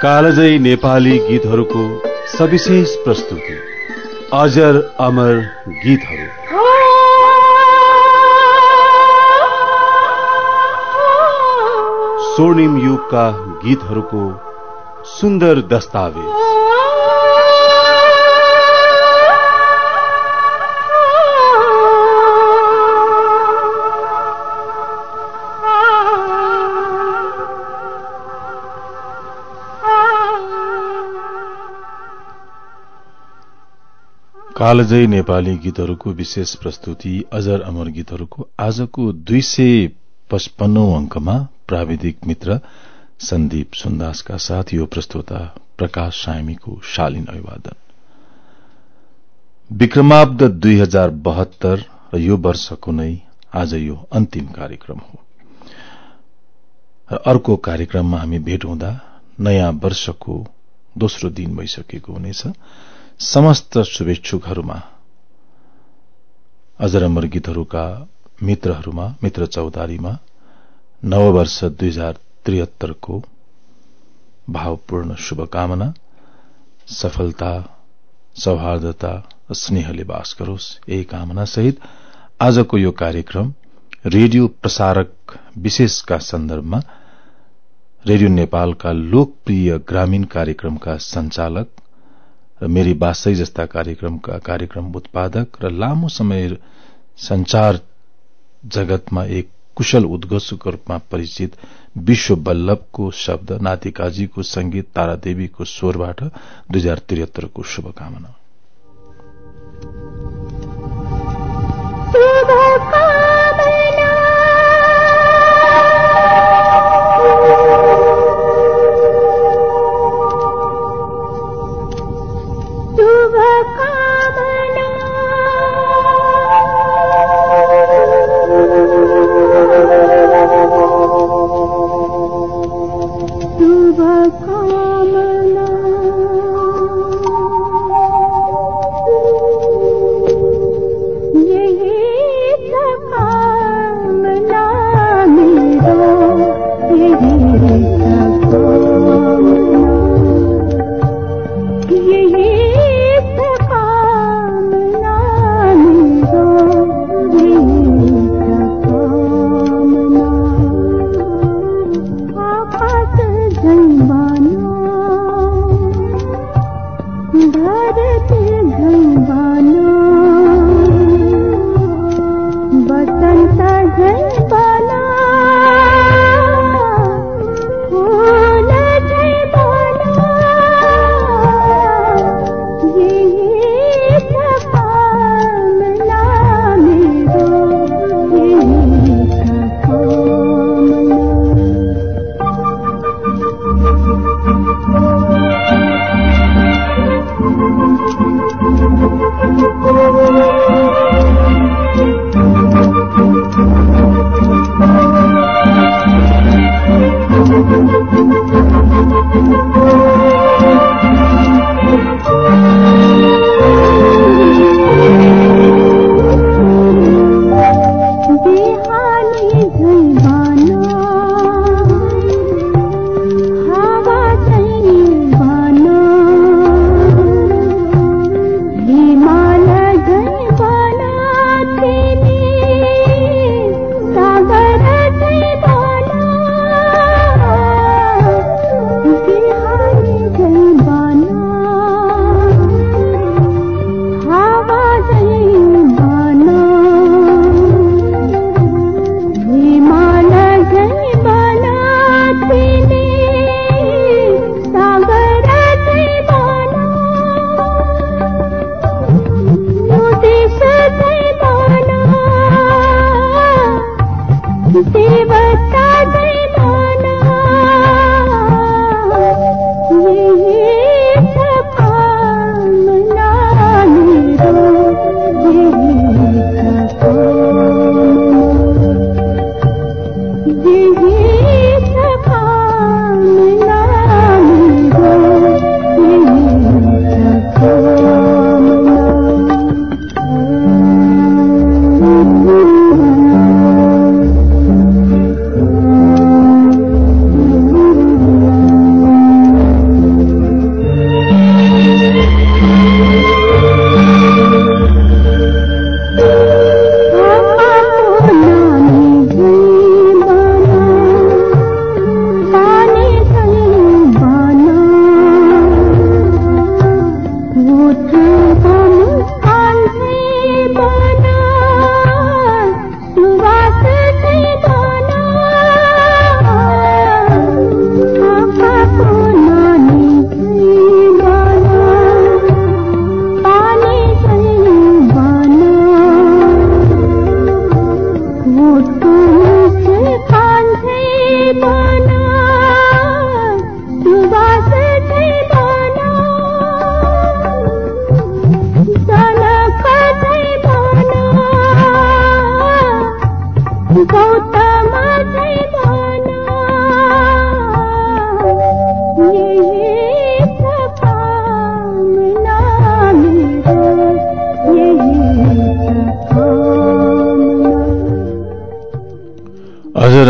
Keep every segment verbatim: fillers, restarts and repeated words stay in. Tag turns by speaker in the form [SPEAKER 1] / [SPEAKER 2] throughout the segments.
[SPEAKER 1] कालजयी नेपाली गीतहरूको सविशेष प्रस्तुति अजर अमर गीतहरू। स्वर्णिम युगका गीतहरूको सुन्दर दस्तावेज। कालजयी नेपाली गीतहरूको विशेष प्रस्तुति अजर अमर गीतहरूको आजको दुई सय पचपन्नौ अंकमा प्राविधिक मित्र सन्दीप सुन्दासका साथ यो प्रस्तुता प्रकाश सामीको शालीन अभिवादन। विक्रमाब्द दुई हजार बहत्तर र यो वर्षको नै आज यो अन्तिम कार्यक्रम हो र अर्को कार्यक्रममा हामी भेट हुँदा नयाँ वर्षको दोस्रो दिन भइसकेको हुनेछ। समस्त शुभेच्छुकहरूमा अजर अमर गीतहरूका मित्रहरूमा मित्र चौतारीमा नववर्ष दुई हजार त्रिहत्तरको भावपूर्ण शुभकामना, सफलता, सौहार्दता र स्नेहले बास गरोस्, यही कामना सहित आजको यो कार्यक्रम रेडियो प्रसारक विशेषका सन्दर्भमा रेडियो नेपालका लोकप्रिय ग्रामीण कार्यक्रमका संचालक र मेरी बासै जस्ता कार्यक्रमका कार्यक्रम उत्पादक र लामो समय संचार जगतमा एक कुशल उद्घोषको रूपमा परिचित विश्व बल्लभको शब्द, नातिकाजीको संगीत, तारादेवीको स्वरबाट दुई हजार त्रिहत्तरको शुभकामना।
[SPEAKER 2] यही सब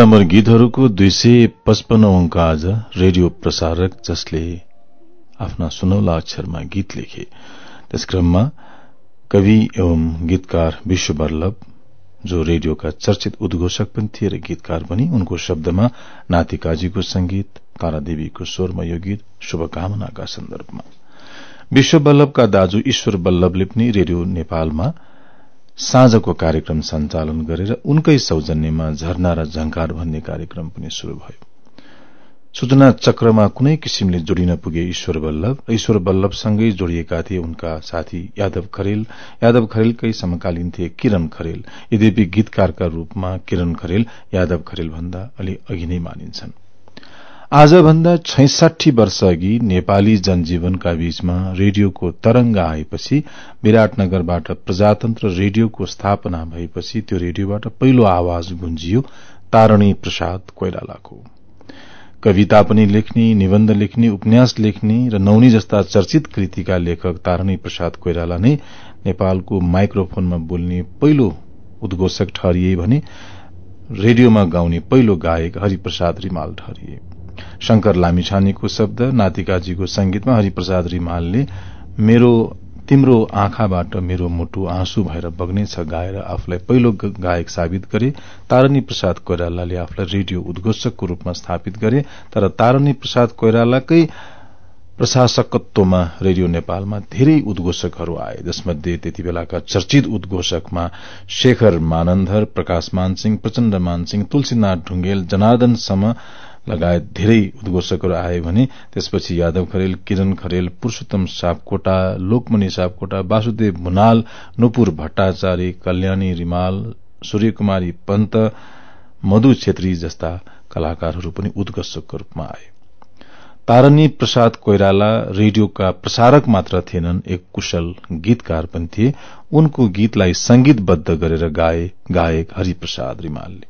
[SPEAKER 1] नम्बर गीतहरूको दुई सय पचपन्न अंक आज रेडियो प्रसारक जसले आफ्ना सुनौला अक्षरमा गीत लेखे। त्यसक्रममा कवि एवं गीतकार विश्व वल्लभ, जो रेडियोका चर्चित उद्घोषक पनि थिए र गीतकार पनि, उनको शब्दमा नातिकाजीको संगीत, तारादेवीको स्वरमा यो गीत शुभकामनाका सन्दर्भमा। विश्व वल्लभका दाजु ईश्वर वल्लभले पनि रेडियो नेपालमा साँझको कार्यक्रम सञ्चालन गरेर उनकै सौजन्यमा झरना र झंकार भन्ने कार्यक्रम पनि शुरू भयो। सूचना चक्रमा कुनै किसिमले जोडिन पुगे ईश्वर वल्लभ र ईश्वर वल्लभसँगै जोडिएका थिए उनका साथी यादव खरेल। यादव खरेलकै समकालीन थिए किरण खरेल। यद्यपि गीतकारका रूपमा किरण खरेल यादव खरेल भन्दा अलि अघि नै मानिन्छन्। आजभन्दा छैसठी वर्ष अघि नेपाली जनजीवनका बीचमा रेडियोको तरंग आएपछि, विराटनगरबाट प्रजातन्त्र रेडियोको स्थापना भएपछि त्यो रेडियोबाट पहिलो आवाज गुन्जियो तारणी प्रसाद कोइरालाको। कविता पनि लेख्ने, निबन्ध लेख्ने, उपन्यास लेख्ने र नौनी जस्ता चर्चित कृतिका लेखक तारणी प्रसाद कोइराला नै नेपालको माइक्रोफोनमा बोल्ने पहिलो उद्घोषक ठहरिए भने रेडियोमा गाउने पहिलो गायक हरिप्रसाद रिमाल ठहरिए। शंकर लामिछानेको शब्द, नातिकाजीको संगीतमा हरिप्रसाद रिमालले मेरो तिम्रो आँखाबाट मेरो मुटु आँसु भएर बग्नेछ गाएर आफूलाई पहिलो गायक साबित गरे। तारणी प्रसाद कोइरालाले आफूलाई रेडियो उद्घोषकको रूपमा स्थापित गरे। तर तारणी प्रसाद कोइरालाकै प्रशासकत्वमा रेडियो नेपालमा धेरै उद्घोषकहरू आए, जसमध्ये त्यति बेलाका चर्चित उद्घोषकमा शेखर मानन्धर, प्रकाश मानसिंह, प्रचण्ड मानसिंह, तुलसीनाथ ढुंगेल, जनार्दन सम लगायत धेरै उद्घोषकहरू आए भने त्यसपछि यादव खरेल, किरण खरेल, पुरूषोत्तम सापकोटा, लोकमणि सापकोटा, वासुदेव मुनाल, नुपुर भट्टाचार्य, कल्याणी रिमाल, सूर्यकुमारी पन्त, मधु छेत्री जस्ता कलाकारहरू पनि उद्घोषकको रूपमा आए। तारणी प्रसाद कोइराला रेडियोका प्रसारक मात्र थिएनन्, एक कुशल गीतकार पनि थिए। उनको गीतलाई संगीतबद्ध गरेर गाए गायक हरिप्रसाद रिमालले।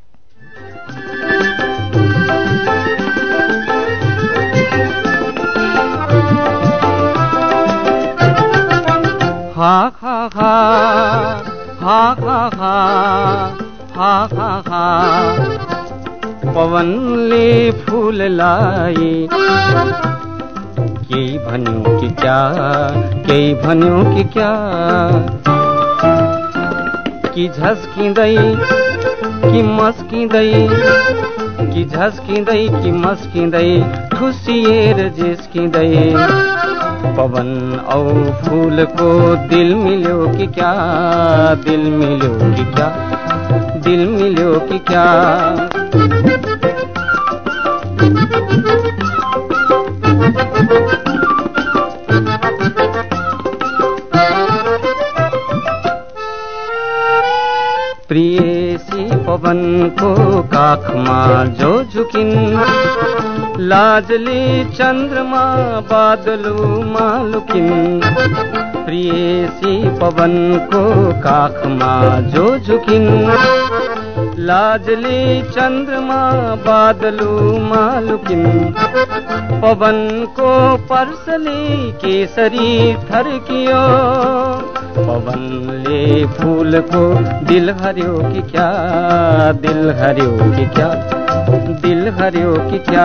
[SPEAKER 2] हा हा हा हा हा हा हा हा हा पवनले फूललाई केही भन्यो कि क्या, केही भन्यो कि क्या, कि झस्किँदै कि मस्किँदै, कि झस्किँदै कि मस्किँदै, ठुसिएर जिस्किँदै, पवन औ फूलको दिल मिल्यो कि क्या, दिल मिल्यो कि क्या, दिल मिल्यो कि क्या। प्रियसी पवनको काखमा जो झुकिन्, लाजले चन्द्रमा बादलुमा लुकिन्। प्रियसी पवनको काखमा जो झुकिन्, लाजले चन्द्रमा बादलुमा लुकिन्। पवनको पर्सले केसरी थर्कियो, पवनले फूलको दिल हर्यो कि क्या, दिल हर्यो कि क्या, दिल हर्यो कि क्या।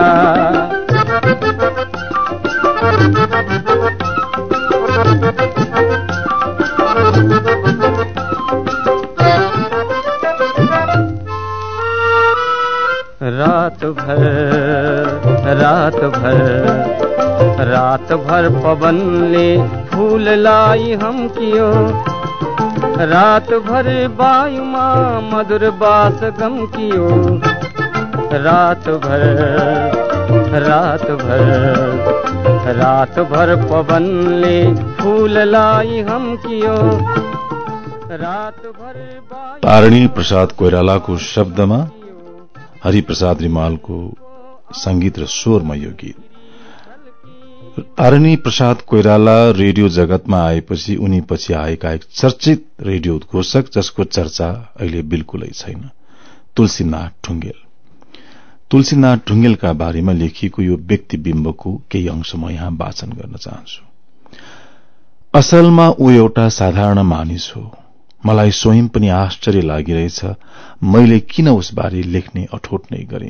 [SPEAKER 2] रात भर रात भर रात भर पवनले फूललाई हम कियो, रात भर वायुमा मधुर बास गम कियो। रात भर रात भर रात भर पवनले फूललाई हम कियो, रात भर।
[SPEAKER 1] तारणी प्रसाद कोइरालाको शब्दमा हरिप्रसाद रिमालको संगीत र स्वरमा यो गीत। तारणी प्रसाद कोइराला रेडियो जगतमा आएपछि उनी पछि आएका एक चर्चित रेडियो उद्घोषक जसको चर्चा अहिले बिल्कुलै छैन, तुलसीनाथ ढुंगेल। तुलसीनाथ ढुंगेलका बारेमा लेखिएको यो व्यक्तिबिम्बको केही अंश म यहाँ वाचन गर्न चाहन्छु। असलमा ऊ एउटा साधारण मानिस हो, मलाई स्वयं पनि आश्चर्य लागिरहेछ मैले किन उसबारे लेख्ने अठोट नै गरे।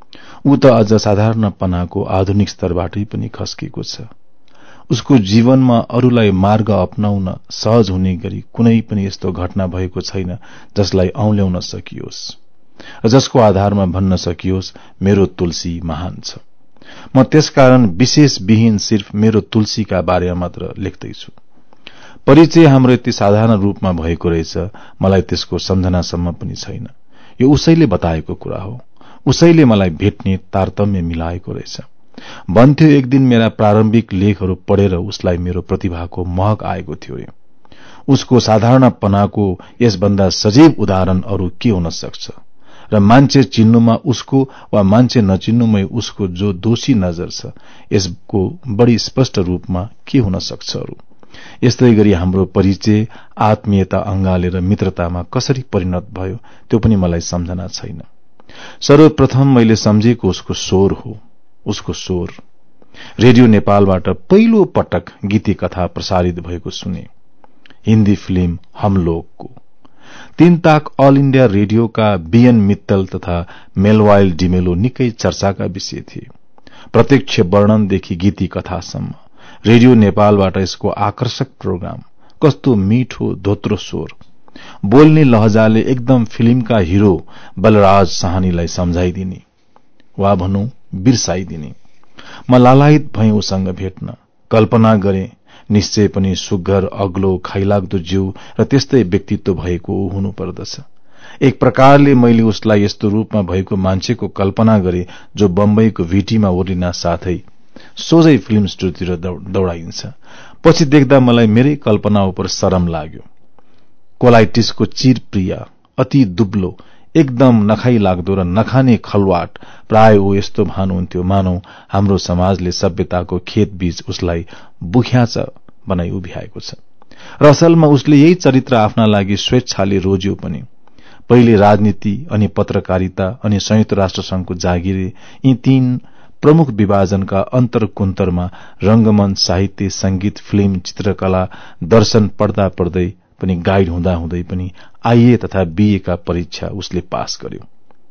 [SPEAKER 1] ऊ त अझ साधारणपनाको आधुनिक स्तरबाटै पनि खस्केको छ। उसको जीवनमा अरूलाई मार्ग अपनाउन सहज हुने गरी कुनै पनि यस्तो घटना भएको छैन जसलाई औल्याउन सकियोस् र जसको आधारमा भन्न सकियोस् मेरो तुलसी महान छ। म त्यसकारण विशेष विहीन सिर्फ मेरो तुलसीका बारेमा मात्र लेख्दैछु। परिचय हाम्रो यति साधारण रूपमा भएको रहेछ मलाई त्यसको सम्झनासम्म पनि छैन। यो उसैले बताएको कुरा हो। उसैले मलाई भेट्ने तारतम्य मिलाएको रहेछ। भन्थ्यो एक दिन मेरा प्रारम्भिक लेखहरू पढेर उसलाई मेरो प्रतिभाको महक आएको थियो रे। उसको साधारणपनाको यसभन्दा सजीव उदाहरण अरू के हुन सक्छ र मान्छे चिन्नुमा उसको वा मान्छे नचिन्नुमै उसको जो दोषी नजर छ यसको बढी स्पष्ट रूपमा के हुन सक्छ अरू। यस्तै गरी हाम्रो परिचय आत्मीयता अंगालेर मित्रतामा कसरी परिणत भयो त्यो पनि मलाई सम्झना छैन। सर्वप्रथम मैले सम्झेको उसको स्वर हो। उसको स्वर रेडियो नेपालबाट पहिलो पटक गीती कथा प्रसारित भएको सुने। हिन्दी फिल्म हम लोगको तीन ताक अल इण्डिया रेडियोका बीएन मित्तल तथा मेलवाइल डिमेलो निकै चर्चाका विषय थिए। प्रत्यक्ष वर्णनदेखि गीती कथासम्म रेडियो नेपालबाट यसको आकर्षक प्रोग्राम, कस्तो मिठो धोत्रो स्वर, बोल्ने लहजाले एकदम फिल्मका हिरो बलराज साहनीलाई सम्झाइदिने वा भनौं बिर्साइदिने। म लालायित भएँ उसँग भेट्न। कल्पना गरे निश्चय पनि सुग्घर अग्लो खाइलाग्दो जिउ र त्यस्तै व्यक्तित्व भएको ऊ हुनुपर्दछ। एक प्रकारले मैले उसलाई यस्तो रूपमा भएको मान्छेको कल्पना गरे जो बम्बईको भिटीमा ओर्लिना साथै सोझै फिल्म स्टुडियोतिर दौड़ाइन्छ। पछि देख्दा मलाई मेरै कल्पना उपर शरम लाग्यो। कोलाइटिसको चिरप्रिय, अति दुब्लो, एकदम नखाई लाग्दो र नखाने खलवाट प्राय ऊ यस्तो भानुहुन्थ्यो मानौ हाम्रो समाजले सभ्यताको खेत बीच उसलाई बुख्याच बनाई उभ्याएको छ। र असलमा उसले यही चरित्र आफ्ना लागि स्वेच्छाले रोज्यो पनि। पहिले राजनीति अनि पत्रकारिता अनि संयुक्त राष्ट्र संघको जागिरे यी तीन प्रमुख विभाजनका अन्तरकुन्तरमा रंगमञ्च, साहित्य, संगीत, फिल्म, चित्रकला, दर्शन पढ्दा पढ्दै पनि गाइड हुँदा हुँदै पनि आईए तथा बीए का परीक्षा उसले पास गर्यो।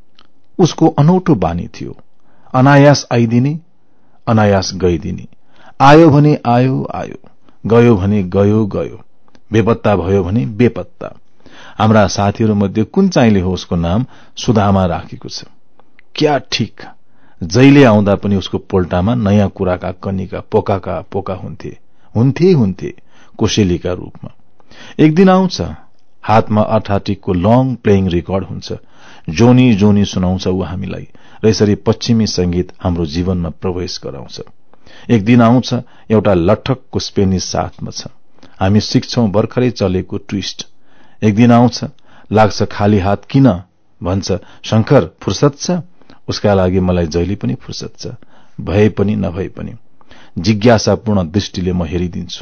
[SPEAKER 1] उसको अनौठो बानी थियो, अनायास आइदिने, अनायास गइदिने। आयो भने आयो आयो, गयो भने गयो गयो, बेपत्ता भयो भने बेपत्ता। हाम्रा साथीहरूमध्ये कुन चाहिँले हो उसको नाम सुदामा राखेको छ। क्या ठीक, जहिले आउँदा पनि उसको पोल्टामा नयाँ कुराका कनिका पोकाका पोका हुन्थे हुन्थे हुन्थे कोसेलीका रूपमा। एक दिन आउँछ, हातमा अठाटिकको लङ प्लेइङ रेकर्ड हुन्छ, जोनी जोनी सुनाउँछ ऊ हामीलाई र यसरी पश्चिमी संगीत हाम्रो जीवनमा प्रवेश गराउँछ। एक दिन आउँछ, एउटा लठकको स्पेनिश साथमा छ, हामी सिक्छौं भर्खरै चलेको ट्विस्ट। एक दिन आउँछ, लाग्छ खाली हात किन भन्छ, शंकर फुर्सद छ? उसका लागि मलाई जहिले पनि फुर्सद छ, भए पनि नभए पनि। जिज्ञासापूर्ण दृष्टिले म हेरिदिन्छु।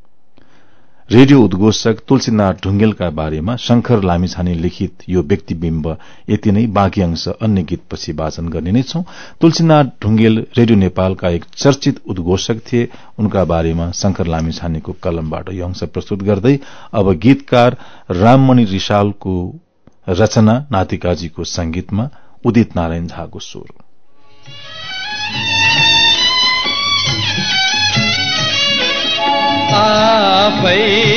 [SPEAKER 1] रेडियो उद्घोषक तुलसीनाथ ढुंगेलका बारेमा शंकर लामिछाने लिखित यो व्यक्तिबिम्ब यति नै। बाँकी अंश अन्य गीतपछि वाचन गर्ने नै छौं। तुलसीनाथ ढुंगेल रेडियो नेपालका एक चर्चित उद्घोषक थिए। उनका बारेमा शंकर लामिछानेको कलमबाट यो अंश प्रस्तुत गर्दै अब गीतकार राममणि रिसालको रचना, नातिकाजीको संगीतमा उदित नारायण झाको स्वर।
[SPEAKER 3] आफै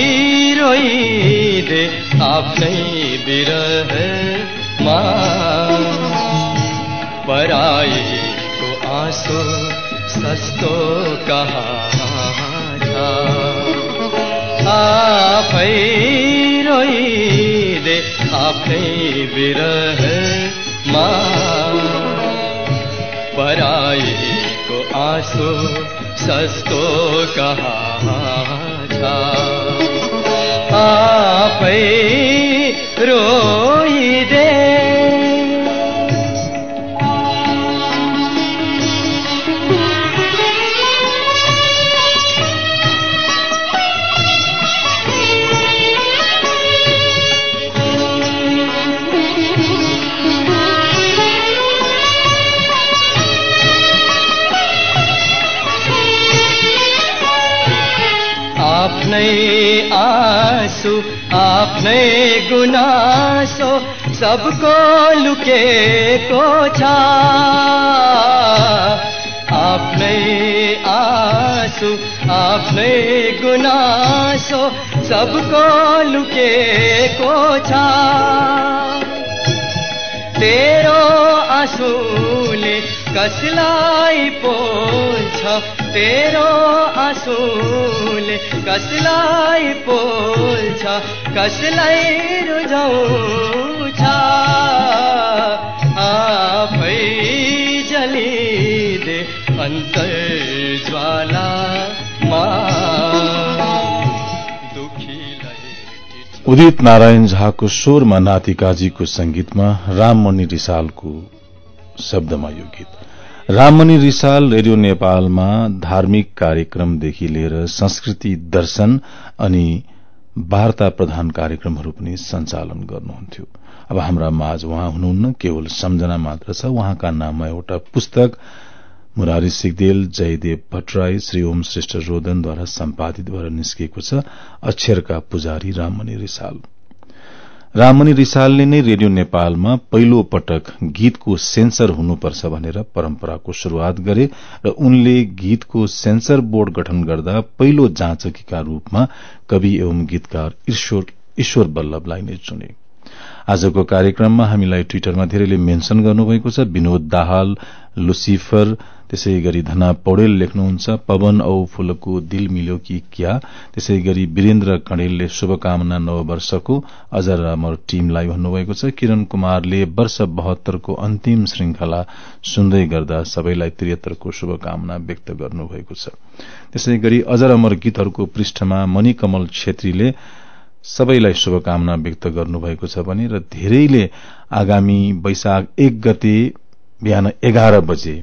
[SPEAKER 3] रोइदे आफ्नै बिरहमा, पराईको आँसु सस्तो कहाँ छ। आफै रोइदे आफ्नै बिरहमा, पराईको आँसु सस्तो कहाँ छ। आफै रोइदे आफ्नै आँसु आफ्नै गुनासो सबको लुकेको छ, आफ्नै आँसु आफ्नै गुनासो सबको लुकेको छ। तेरो आँसुले कसलाई पोल्छ, तेरो आँसुले कसलाई पोल्छ, कसलाई रुझाउँछ, आफै जलिदे अन्तर ज्वालामा दुखीलाई।
[SPEAKER 1] उदित नारायण झाको स्वरमा, नाति काजीको संगीतमा राममणि रिसालको शब्दमा यो गीत। राममणि रिसाल रेडियो नेपालमा धार्मिक कार्यक्रमदेखि लिएर संस्कृति, दर्शन अनि वार्ता प्रधान कार्यक्रमहरू पनि सञ्चालन गर्नुहुन्थ्यो। अब हाम्रा माझ उहाँ हुनुहुन्न, केवल सम्झना मात्र छ। उहाँका नाममा एउटा पुस्तक मुरारी सिगदेल, जयदेव भट्टराई, श्री ओम श्रेष्ठ रोदनद्वारा सम्पादित भएर निस्किएको छ, अक्षरका पुजारी राममणि रिसाल। राममणि रिसालले नै रेडियो नेपालमा पहिलो पटक गीतको सेन्सर हुनुपर्छ भनेर परम्पराको शुरूआत गरे र उनले गीतको सेन्सर बोर्ड गठन गर्दा पहिलो जाँचकीका रूपमा कवि एवं गीतकार ईश्वर ईश्वर बल्लभलाई नै चुने। आजको कार्यक्रममा हामीलाई ट्विटरमा धेरैले मेन्सन गर्नुभएको छ। विनोद दाहाल, लुसिफर, त्यसै गरी धना पौडेल लेख्नुहुन्छ, पवन औ फूलको दिल मिल्यो कि क्या। त्यसै गरी वीरेन्द्र कणेलले शुभकामना नववर्षको अजर अमर टीमलाई भन्नुभएको छ। किरण कुमारले वर्ष बहत्तरको अन्तिम श्रृंखला सुन्दै गर्दा सबैलाई त्रिहत्तरको शुभकामना व्यक्त गर्नुभएको छ। त्यसै गरी अजर अमर गीतहरूको पृष्ठमा मणिकमल छेत्रीले सबैलाई शुभकामना व्यक्त गर्नुभएको छ भने र धेरैले आगामी वैशाख एक गते बिहान एघार बजे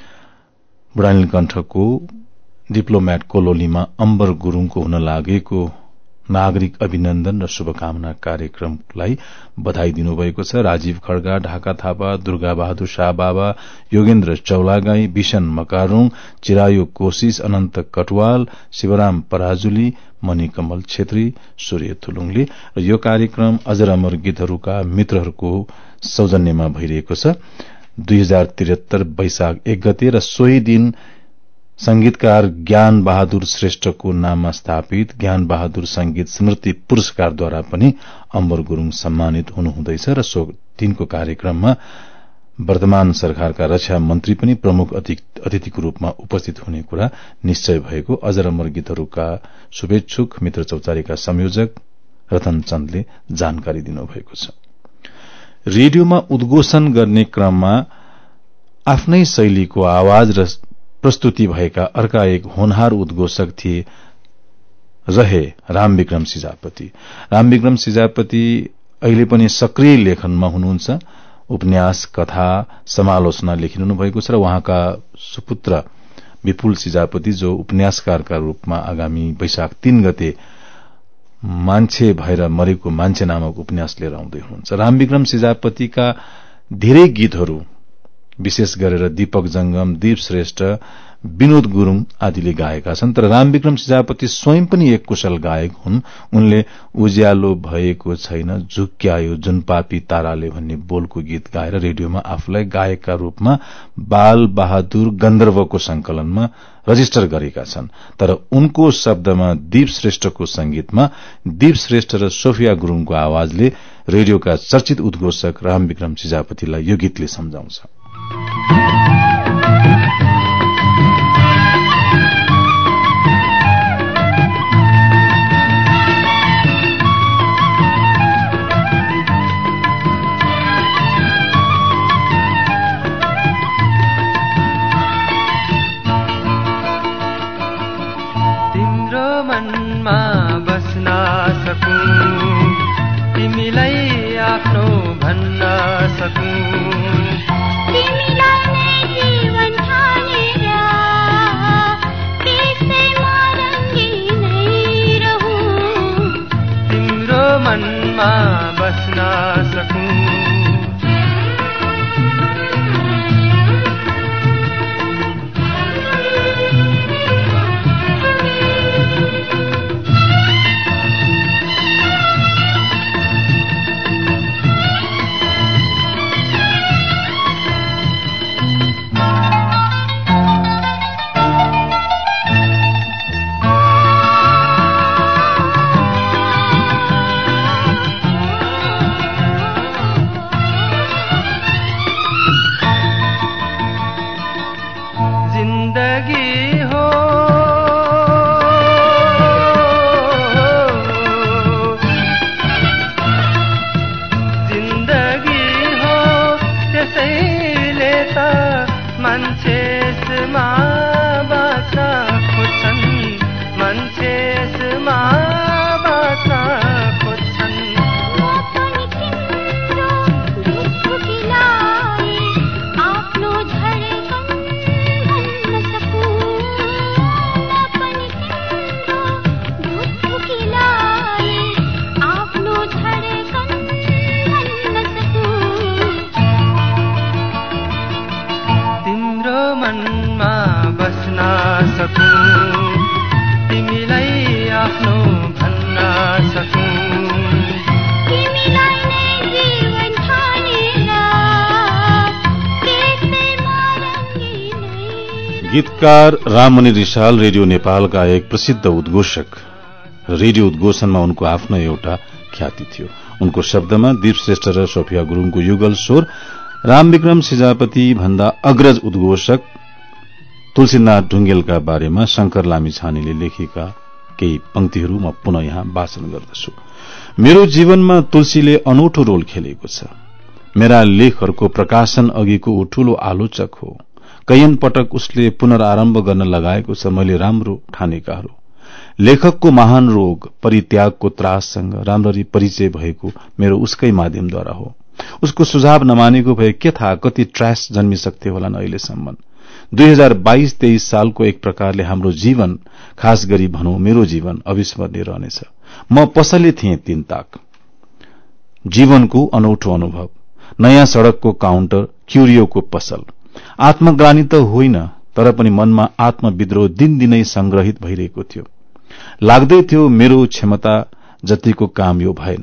[SPEAKER 1] बुढानीलकण्ठको डिप्लोमेट कोलोनीमा अम्बर गुरूङको हुन लागेको नागरिक अभिनन्दन र शुभकामना कार्यक्रमलाई बधाई दिनुभएको छ। राजीव खड्गा, ढाका थापा, दुर्गा बहादुर शाह बाबा, योगेन्द्र चौलागाई, विशन मकारुङ, चिरायो कोशिश, अनन्त कटवाल, शिवराम पराजुली, मणिकमल छेत्री, सूर्य थुलुङले र यो कार्यक्रम अजर अमर गीतहरूका मित्रहरूको सौजन्यमा भइरहेको छ। दुई हजार त्रिहत्तर वैशाख एक गते र सोही दिन संगीतकार ज्ञान बहादुर श्रेष्ठको नाममा स्थापित ज्ञान बहादुर संगीत स्मृति पुरस्कारद्वारा पनि अम्बर गुरूङ सम्मानित हुनुहुँदैछ र सो दिनको कार्यक्रममा वर्तमान सरकारका रक्षा मन्त्री पनि प्रमुख अतिथिको रूपमा उपस्थित हुने कुरा निश्चय भएको अजर अमर गीतहरूका शुभेच्छुक मित्र चौतारीका संयोजक रतन चन्दले जानकारी दिनुभएको छ। रेडियोमा उद्घोषण गर्ने क्रममा आफ्नै शैलीको आवाज र प्रस्तुति भएका अर्का एक होनहार उद्घोषक थिए रहे रामविक्रम सिजापति। रामविक्रम सिजापति अहिले पनि सक्रिय लेखनमा हुनुहुन्छ। उपन्यास, कथा, समालोचना लेखिरहनु भएको छ र उहाँका सुपुत्र विपुल सिजापति जो उपन्यासकारका रूपमा आगामी वैशाख तीन गते मान्छे भएर मरेको मान्छे नामक उपन्यास लिएर आउँदै हुनुहुन्छ। रामविक्रम सिजापतिका धेरै गीतहरू विशेष गरेर दीपक जंगम, दीप श्रेष्ठ, विनोद गुरूङ आदिले गाएका छन्। तर रामविक्रम सिजापति स्वयं पनि एक कुशल गायक हुन्। उनले उज्यालो भएको छैन झुक्क्यायो जुन पापी ताराले भन्ने बोलको गीत गाएर रेडियोमा आफूलाई गायकका रूपमा बाल बहादुर गन्धर्वको संकलनमा रजिस्टर गरेका छन्। तर उनको शब्दमा दीप श्रेष्ठको संगीतमा दीप श्रेष्ठ र सोफिया गुरूङको आवाजले रेडियोका चर्चित उद्घोषक रामविक्रम सिजापतिलाई यो गीतले सम्झाउँछ।
[SPEAKER 2] तिमीलाई आफ्नो भन्न सकूं, तिमीलाई नै जीवन ठानेर त्यसैमा रङ्गी नै रहूं, तिम्रो मनमा बस्न सकूं।
[SPEAKER 3] आफ्नो भन्न सकूं।
[SPEAKER 4] तिमीलाई नै जीवन ठानेर त्यसै मरङ्गी नै।
[SPEAKER 1] गीतकार राममणि रिसाल रेडियो नेपालका एक प्रसिद्ध उद्घोषक। रेडियो उद्घोषणमा उनको आफ्नो एउटा ख्याति थियो। उनको शब्दमा दीप श्रेष्ठ र सोफिया गुरूङको युगल स्वर, रामविक्रम सिजापति भन्दा अग्रज उद्घोषक तुलसीनाथ ढुंगेलका बारेमा शंकर लामिछानेले लेखेका केही पंक्तिहरू म पुनः यहाँ वाचन गर्दछु। मेरो जीवनमा तुलसीले अनौठो रोल खेलेको छ। मेरा लेखहरूको प्रकाशन अघिको ऊ ठूलो आलोचक हो। कैयन पटक उसले पुनरारम्भ गर्न लगाएको छ मैले राम्रो ठानेकाहरू। लेखकको महान रोग परित्यागको त्राससँग राम्ररी परिचय भएको मेरो उसकै माध्यमद्वारा हो। उसको सुझाव नमानेको भए के थाहा कति ट्र्यास जन्मिसक्थे होलान् अहिलेसम्म। दुई हजार बाइस तेइस सालको एक प्रकारले हाम्रो जीवन, खास गरी भनौं मेरो जीवन अविस्मरणीय रहनेछ। म पसले थिएँ तीन ताक। जीवनको अनौठो अनुभव, नयाँ सड़कको काउन्टर, क्युरियोको पसल। आत्मग्लानि त होइन, तर पनि मनमा आत्मविद्रोह दिनदिनै संग्रहित भइरहेको थियो। लाग्दै थियो मेरो क्षमता जतिको काम यो भएन।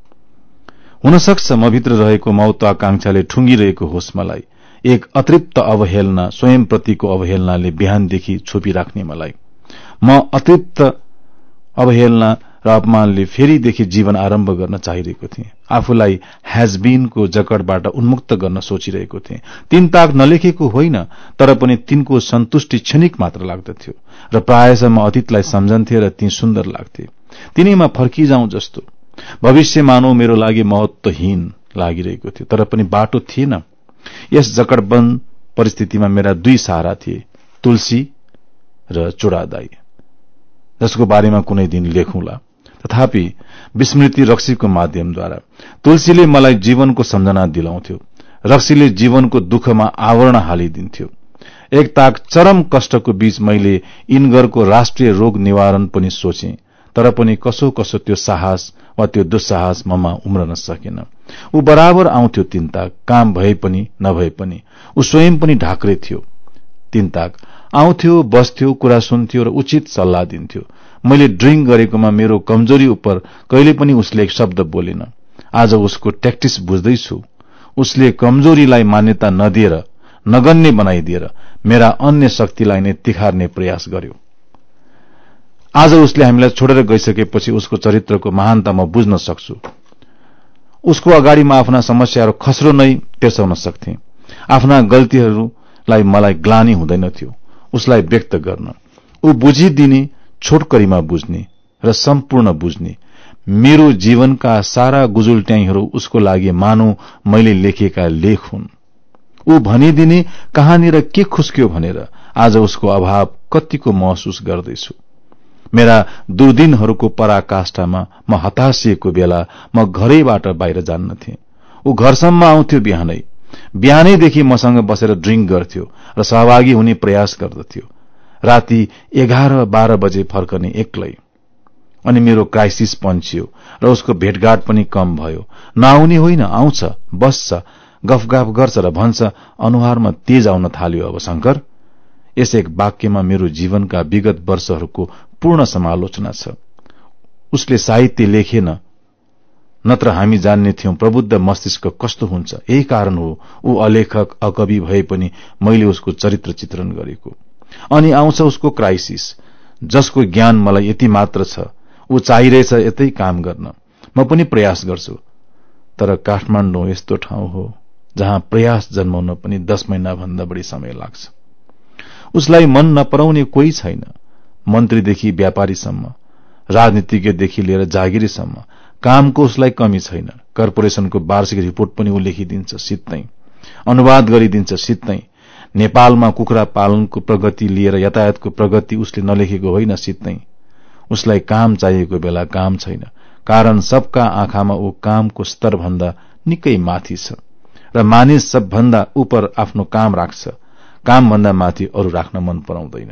[SPEAKER 1] हुन सक्छ म भित्र रहेको महत्वाकांक्षाले ठुंगिरहेको होस् मलाई। एक अतृप्त अवहेलना, स्वयंप्रतिको अवहेलनाले बिहानदेखि छोपिराख्ने मलाई। म अतृप्त अवहेलना र अपमानले फेरिदेखि जीवन आरम्भ गर्न चाहिरहेको थिएँ। आफूलाई हैजबीनको जकडबाट उन्मुक्त गर्न सोचिरहेको थिएँ। तीन ताक नलेखेको होइन, तर पनि तिनको सन्तुष्टि क्षणिक मात्र लाग्दथ्यो र प्रायः म अतीतलाई सम्झन्थे र ती सुन्दर लाग्थे। तिनैमा फर्किजाउँ जस्तो। भविष्य मानव मेरो लागि महत्वहीन लागिरहेको थियो, तर पनि बाटो थिएन। यस जकडबन्द परिस्थितिमा मेरा दुई सहारा थिए, तुलसी र चुडादाई, जसको बारेमा कुनै दिन लेखौंला। तथापि विस्मृति रक्सीको माध्यमद्वारा तुलसीले मलाई जीवनको सम्झना दिलाउँथ्यो। रक्सीले जीवनको दुःखमा आवरण हालिदिन्थ्यो। एक ताक चरम कष्टको बीच मैले इनगरको राष्ट्रिय रोग निवारण पनि सोचे, तर पनि कसो कसो त्यो साहस वा त्यो दुस्साहस ममा उम्रन सकेन। ऊ बराबर आउँथ्यो तीन ताक, काम भए पनि नभए पनि। ऊ स्वयं पनि ढाक्रे थियो। तीन ताक आउँथ्यो, बस्थ्यो, कुरा सुन्थ्यो र उचित सल्लाह दिन्थ्यो। मैले ड्रिंक गरेकोमा मेरो कमजोरी उप कहिले पनि उसले एक शब्द बोलेन। आज उसको ट्याक्टिस बुझ्दैछु। उसले कमजोरीलाई मान्यता नदिएर, नगन्य बनाइदिएर मेरा अन्य शक्तिलाई नै तिखार्ने प्रयास गर्यो। आज उसले हामीलाई छोडेर गइसकेपछि उसको चरित्रको महानता म बुझ्न सक्छु। उसको अगाडि म आफ्ना समस्याहरू खस्रो नै तेर्साउन सक्थे। आफ्ना गल्तीहरूलाई मलाई ग्लानि हुँदैनथ्यो उसलाई व्यक्त गर्न। ऊ बुझिदिने, छोटकरीमा बुझ्ने र सम्पूर्ण बुझ्ने। मेरो जीवनका सारा गुजुल्ट्याईहरू उसको लागि मानौ मैले लेखेका लेख हुन्। ऊ भनिदिने कहाँनिर के खुस्क्यो भनेर आज उसको अभाव कतिको महसुस गर्दैछु। मेरा दुर्दिनहरूको पराकाष्ठामा म हताशिएको बेला म घरैबाट बाहिर जान्नथे। ऊ घरसम्म आउँथ्यो बिहानै। बिहानैदेखि मसँग बसेर ड्रिंक गर्थ्यो र सहभागी हुने प्रयास गर्दथ्यो। राति एघार बाह्र बजे फर्कने एक्लै। अनि मेरो क्राइसिस पन्छियो र उसको भेटघाट पनि कम भयो। नआउने होइन, आउँछ, बस्छ, गफगाफ गर्छ र भन्छ अनुहारमा तेज आउन थाल्यो अब शंकर। यस एक वाक्यमा मेरो जीवनका विगत वर्षहरूको पूर्ण समालोचना छ। उसले साहित्य लेखेन, नत्र हामी जान्ने थियौं प्रबुद्ध मस्तिष्क कस्तो हुन्छ। यही कारण हो ऊ अलेखक, अकवि भए पनि मैले उसको चरित्र चित्रण गरेको। अनि आउँछ उसको क्राइसिस, जसको ज्ञान मलाई यति मात्र छ। ऊ चाहिरहेछ यतै काम गर्न। म पनि प्रयास गर्छु, तर काठमाडौँ यस्तो ठाउँ हो जहाँ प्रयास जन्माउन पनि दश महिना भन्दा बढी समय लाग्छ। उसलाई मन नपराउने कोही छैन। मन्त्रीदेखि व्यापारीसम्म, राजनीतिज्ञदेखि लिएर जागिरीसम्म कामको उसलाई कमी छैन। कर्पोरेशनको वार्षिक रिपोर्ट पनि ऊ लेखिदिन्छ सित्तै, अनुवाद गरिदिन्छ सित्तै। नेपालमा कुखुरा पालनको प्रगति लिएर यातायातको प्रगति उसले नलेखेको होइन सित्तै। उसलाई काम चाहिएको बेला काम छैन, कारण सबका आँखामा ऊ कामको स्तरभन्दा निकै माथि छ र मानिस सबभन्दा उपर आफ्नो काम राख्छ। कामभन्दा माथि अरू राख्न मन पराउँदैन।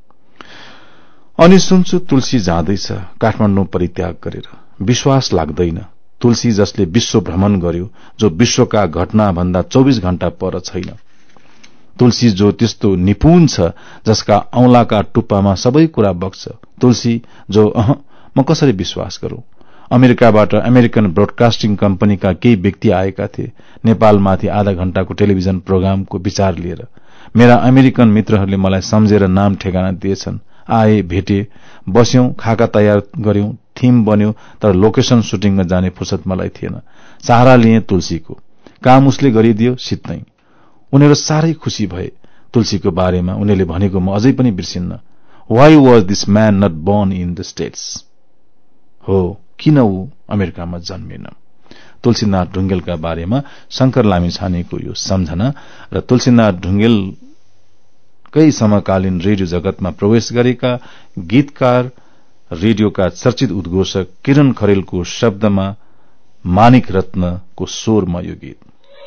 [SPEAKER 1] अनि सुन्छु तुलसी जाँदैछ काठमाडौँ परित्याग गरेर। विश्वास लाग्दैन। तुलसी जसले विश्व भ्रमण गर्यो, जो विश्वका घटना भन्दा चौबीस घण्टा पर छैन। तुलसी जो त्यस्तो निपुण छ जसका औंलाका टुप्पामा सबै कुरा बग्छ। तुलसी जो अह म कसरी विश्वास गरौं? अमेरिकाबाट अमेरिकन ब्रोडकास्टिङ कम्पनीका केही व्यक्ति आएका थिए नेपालमाथि आधा घण्टाको टेलिभिजन प्रोग्रामको विचार लिएर। मेरा अमेरिकन मित्रहरूले मलाई सम्झेर नाम ठेगाना दिएछन्। आए, भेटे, बस्यौं, खाका तयार गर्यौं, थीम बन्यो, तर लोकेशन सुटिङमा जाने फुर्सद मलाई थिएन। सहारा लिए तुलसीको। काम उसले गरिदियो सित्तै। उनीहरू साह्रै खुशी भए। तुलसीको बारेमा उनीहरूले भनेको म अझै पनि बिर्सिन्न। Why was this man not born in the States? हो, किन ऊ अमेरिकामा जन्मेन? तुलसीनाथ ढुंगेलका बारेमा शंकर लामिछानेको यो सम्झना र तुलसीनाथ ढुंगेलकै समकालीन रेडियो जगतमा प्रवेश गरेका गीतकार, रेडियोका चर्चित उद्घोषक किरण खरेलको शब्दमा मानिक रत्नको स्वरमा यो गीत।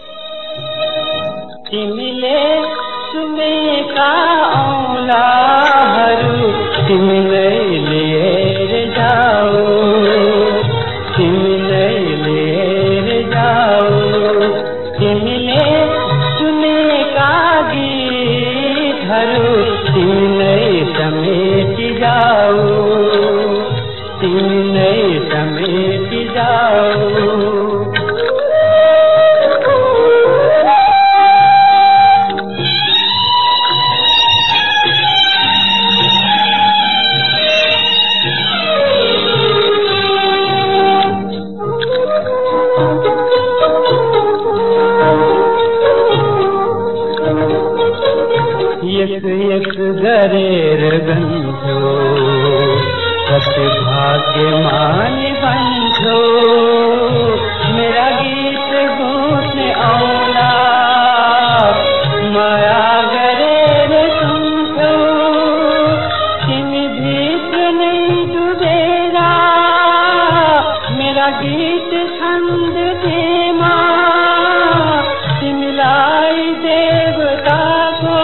[SPEAKER 5] तिमीले सुनेका औँलाहरू तिमीले लिएर जाऊ, तिमीले लिएर जाऊ, तिमीले सुनेका गीतहरू तिमीले समेटी जाऊ, तिमीले समेटी जाऊ। एक एक गरेर गन्थ्यो, कति भाग्यमान बन्थ्यो, मेरा गीत गुन्ने औला माया गरेर सुन्थ्यो, तिमी भित्र नै डुबेर मेरा गीत छन्दथेमा, तिमीलाई देवताको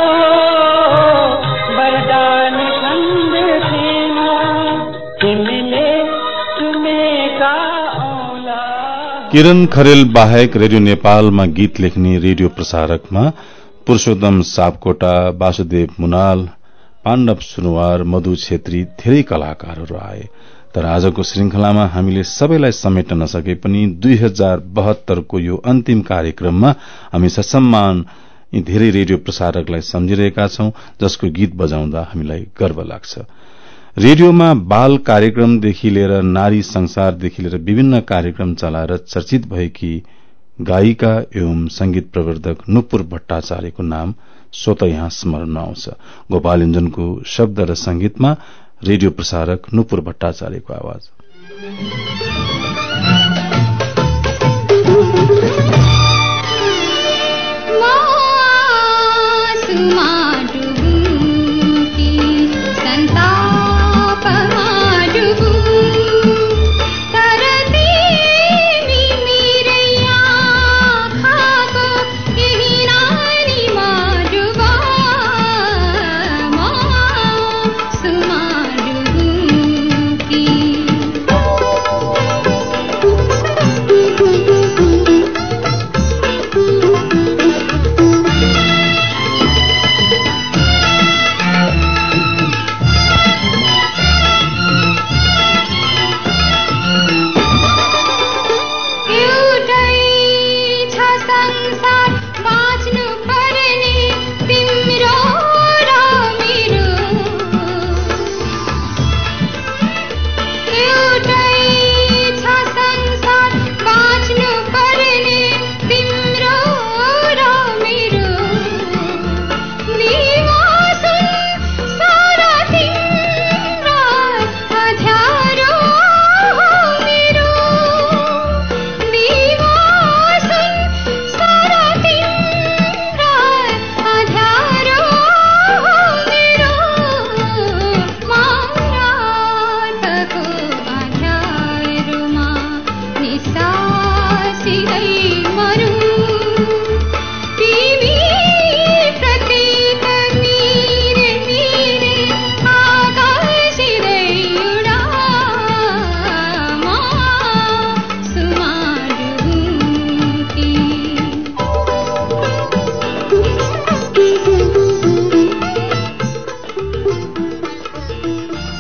[SPEAKER 5] वरदान छन्दथेमा, तिमीले सुनेका औला।
[SPEAKER 1] किरण खरेल बाहेक रेडियो नेपालमा गीत लेख्ने रेडियो प्रसारकमा पुरूषोत्तम सापकोटा, वासुदेव मुनाल, पाण्डव सुनुवार, मधु छेत्री धेरै कलाकारहरू आए। तर आजको श्रृंखलामा हामीले सबैलाई समेट्न नसके पनि दुई हजार बहत्तरको यो अन्तिम कार्यक्रममा हामी ससम्मान यी धेरै रेडियो प्रसारकलाई सम्झिरहेका छौं, जसको गीत बजाउँदा हामीलाई गर्व लाग्छ। रेडियोमा बाल कार्यक्रमदेखि लिएर नारी संसारदेखि लिएर विभिन्न कार्यक्रम चलाएर चर्चित भएकी गायिका एवं संगीत प्रवर्धक नुपुर भट्टाचार्यको नाम स्वतः यहाँ स्मरण आउँछ। गोपाल इन्जनको शब्द र संगीतमा रेडियो प्रसारक नुपुर भट्टाचार्यको आवाज।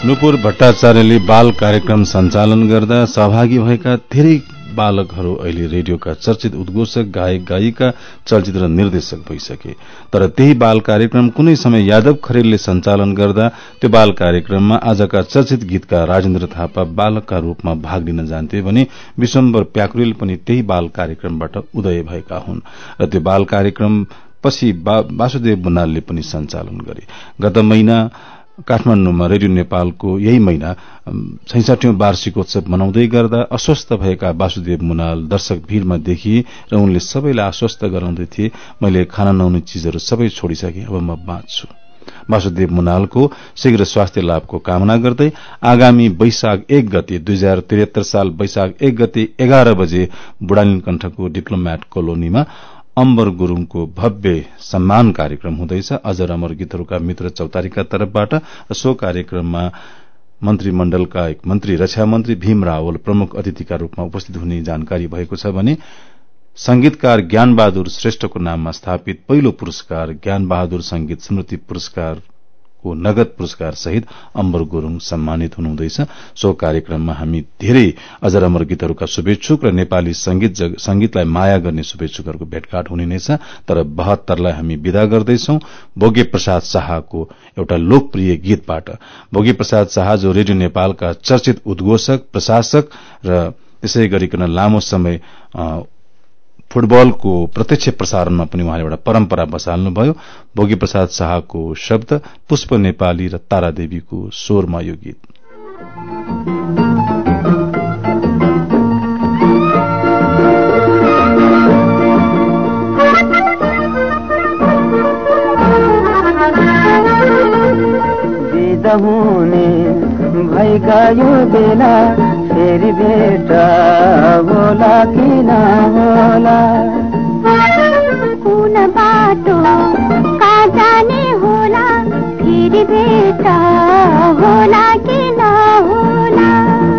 [SPEAKER 6] नुपुर भट्टाचार्यले बाल कार्यक्रम सञ्चालन गर्दा सहभागी भएका धेरै बालकहरू अहिले रेडियोका चर्चित उद्घोषक, गायक, गायिका, चलचित्र निर्देशक भइसके। तर त्यही बाल कार्यक्रम कुनै समय यादव खरेलले सञ्चालन गर्दा त्यो बाल कार्यक्रममा आजका चर्चित गीतकार राजेन्द्र थापा बालकका रूपमा भाग लिन जान्थे भने विश्वम्भर प्याकुरेल पनि त्यही बाल कार्यक्रमबाट उदय भएका हुन् र त्यो बाल कार्यक्रम पछि वासुदेव मुनालले पनि सञ्चालन गरे। गत महिना काठमाडौँमा रेडियो नेपालको यही महिना छैसठौं वार्षिकोत्सव मनाउँदै गर्दा अस्वस्थ भएका वासुदेव मुनाल दर्शक भीड़मा देखिए र उनले सबैलाई आश्वस्त गराउँदै थिए, मैले खाना नहुने चीजहरू सबै छोडिसके, अब म बाँच्छु। वासुदेव मुनालको शीघ्र स्वास्थ्य लाभको कामना गर्दै आगामी वैशाख एक गते दुई हजार त्रिहत्तर साल वैशाख एक गते एघार बजे बुढानीलकण्ठको डिप्लोमेट कोलोनीमा अम्बर गुरूङको भव्य सम्मान कार्यक्रम हुँदैछ। अजर अमर गीतहरूका मित्र चौतारीका तर्फबाट सो कार्यक्रममा मन्त्रीमण्डलका एक मन्त्री रक्षा मन्त्री भीम रावल प्रमुख अतिथिका रूपमा उपस्थित हुने जानकारी भएको छ भने संगीतकार ज्ञानबहादुर श्रेष्ठको नाममा स्थापित पहिलो पुरस्कार ज्ञानबहादुर संगीत स्मृति पुरस्कारको नगद पुरस्कार सहित अम्बर गुरूङ सम्मानित हुनुहुँदैछ। सो कार्यक्रममा हामी धेरै अजर अमर गीतहरूका शुभेच्छुक र नेपाली संगीत संगीतलाई माया गर्ने शुभेच्छुकहरूको भेटघाट हुने नै छ। तर बहत्तरलाई हामी विदा गर्दैछौ भोगे प्रसाद शाहको एउटा लोकप्रिय गीतबाट। भोगे प्रसाद शाह जो रेडियो नेपालका चर्चित उद्घोषक, प्रशासक र त्यसै गरिकन लामो समय फुटबलको प्रत्यक्ष प्रसारणमा पनि उहाँले एउटा परम्परा बसाल्नुभयो। भोगे प्रसाद शाहको शब्द, पुष्प नेपाली र तारादेवीको स्वरमा यो गीत।
[SPEAKER 5] विदा हुने भइ गयो बेला, फेरि भेट होला कि नहोला,
[SPEAKER 4] कुन बाटो कहाँ जाने होला, फेरि भेट होला कि नहोला।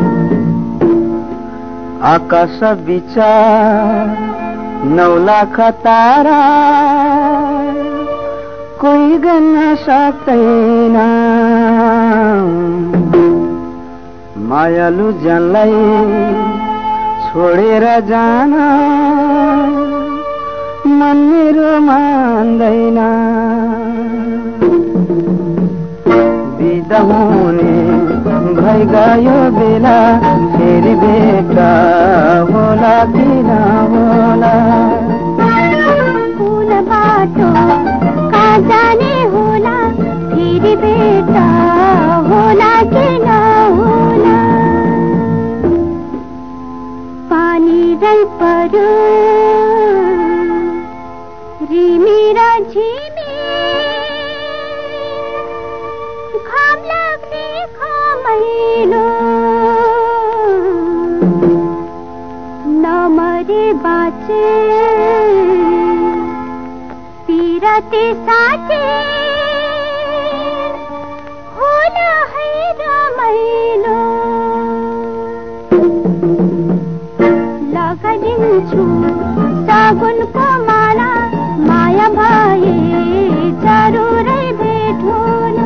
[SPEAKER 5] आकाश विचार नौ लाख तारा, कोही गन्न सक्दैन, मायालु जनलाई छोडेर जान मन मेरो मान्दैन। बिदा हुने भइ गयो बेला, फेरि भेट होला कि नहोला,
[SPEAKER 4] कुन बाटो कहाँ जाने होला, फेरि भेट होला कि नहोला। पानी रल पर्यो रिमी र झिमी, घाम लाग्ने खमैलो, नमरे बाँचे पिरते साचे, होला है रमाइलो। लगाइदिन्छु साबुनको माला, माया भए जरुरै भेट होला।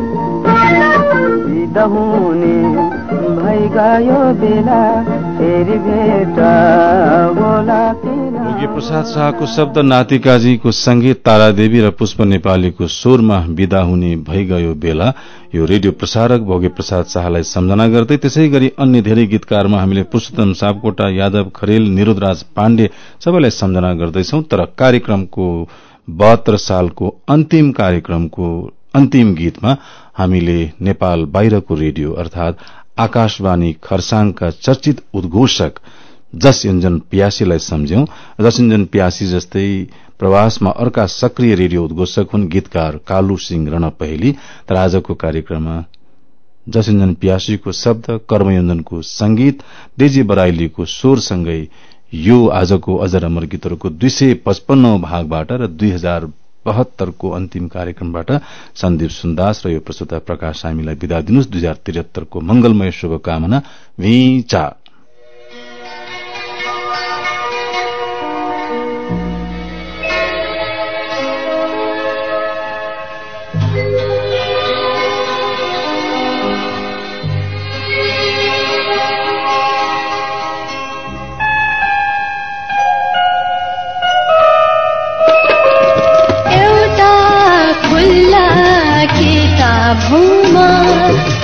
[SPEAKER 5] बिदा हुने भइ गयो बेला, फेरि भेट होला कि नहोला।
[SPEAKER 6] भोगे प्रसाद शाहको शब्द, नातिकाजीको संगीत, तारादेवी र पुष्प नेपालीको स्वरमा विदा हुने भइ गयो बेला। यो रेडियो प्रसारक भोगे प्रसाद शाहलाई सम्झना गर्दै त्यसै गरी अन्य धेरै गीतकारमा हामीले पुरुषोत्तम सापकोटा, यादव खरेल, निरुद्धराज पाण्डे सबैलाई सम्झना गर्दैछौ। तर कार्यक्रमको बहत्तर सालको अन्तिम कार्यक्रमको अन्तिम गीतमा हामीले नेपाल बाहिरको रेडियो अर्थात आकाशवाणी खरसाङका चर्चित उद्घोषक जस योन्जन प्यासीलाई सम्झ्यौं। जस योन्जन प्यासी जस्तै प्रवासमा अर्का सक्रिय रेडियो उद्घोषक हुन् गीतकार कालू सिंह रण पहेली। तर आजको कार्यक्रममा जस योन्जन प्यासीको शब्द, कर्मयोन्जनको संगीत, डेजी बराइलीको स्वरसँगै यो आजको अजर अमर गीतहरूको दुई सय पचपन्नौ भागबाट र दुई हजार बहत्तरको अन्तिम कार्यक्रमबाट सन्दीप सुन्दास र यो प्रस्तुता प्रकाश हामीलाई विदा दिनुहोस्। दुई हजार त्रिहत्तरको मंगलमय शुभकामना। भिचा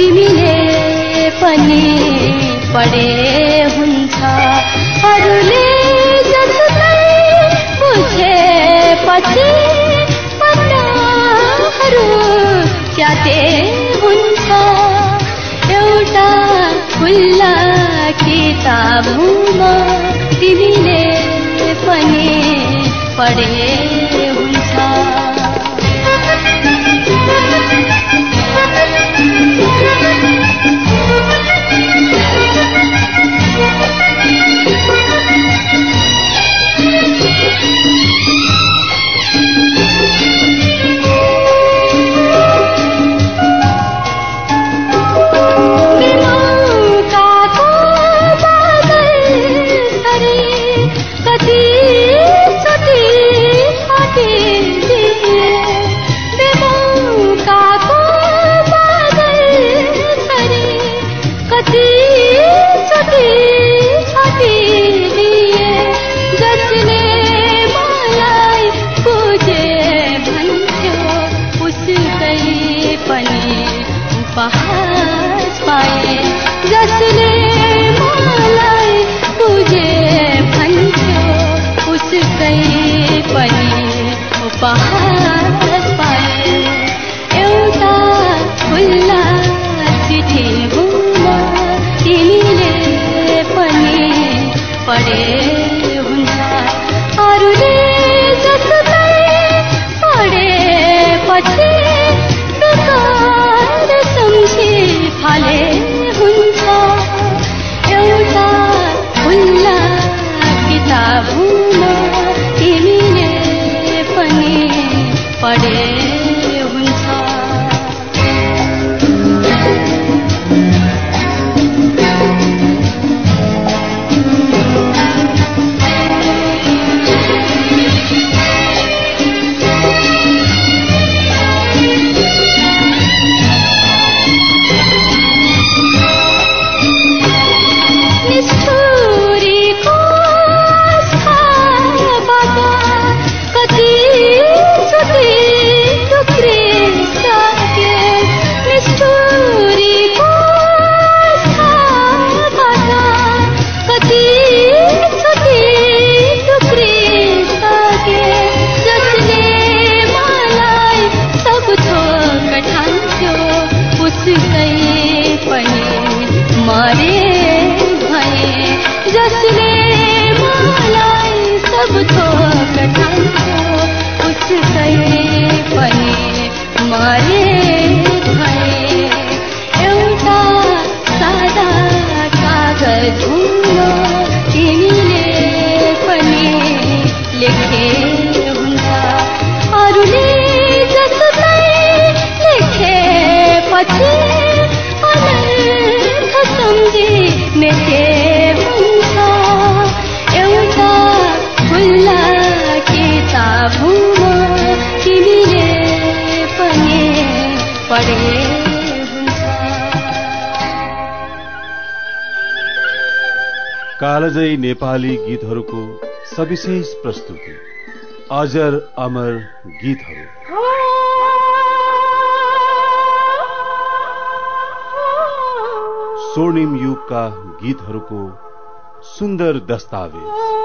[SPEAKER 4] तिमीले पनि पढे हुन्छ अरूले जसलाई बुझेपछि पन्नाहरू च्याते हुन्छ एउटा खुल्ला किताबमा तिमीले पनि पढे हुन्छ जसले मलाई बुझे भन्थ्यो उसकै पनि उपहार पाए एउटा खुल्ला चिठी हुँदा तिमीले पनि पढे हुन्छ अरूले जसलाई पढेपछि बेकार सम्झी फाले हुन्छ एउटा खुल्ला किताबमा तिमीले पनि पढे हुन्छ जसले मलाई सब थोक ठान्थ्यो उसकै पनि मरे भए एउटा सादा कागजमा तिमीले पनि लेखे हुन्छ अरूले जसलाई लेखेपछि अनर्थ सम्झी मेटे एउटा खुल्ला किताबमा तिमीले पनि पढे हुन्छ
[SPEAKER 6] कालजयी नेपाली गीतहरूको सविशेष प्रस्तुति अजर अमर गीतहरू स्वर्णिम युगका गीतहरूको सुन्दर दस्तावेज